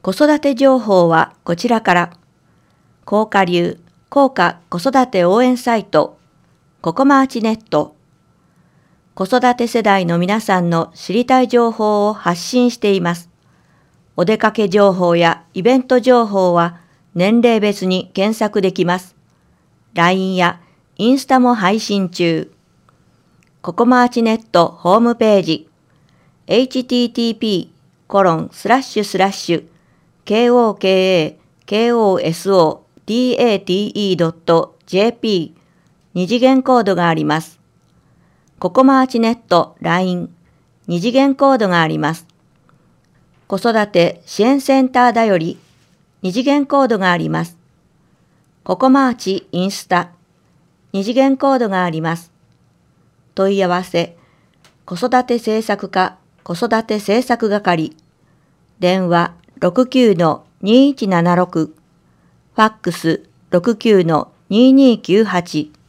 子育て情報はこちらから。高華流効果子育て応援サイトココマーチネット。子育て世代の皆さんの知りたい情報を発信しています。お出かけ情報やイベント情報は年齢別に検索できます。LINE やインスタも配信中。ココマーチネットホームページ http://kokakosodate.jp 二次元コードがあります。ココマーチネット LINE 二次元コードがあります。子育て支援センターだより二次元コードがあります。ココマーチインスタ二次元コードがあります。問い合わせ子育て政策課子育て政策係電話 69-2176 ファックス 69-2298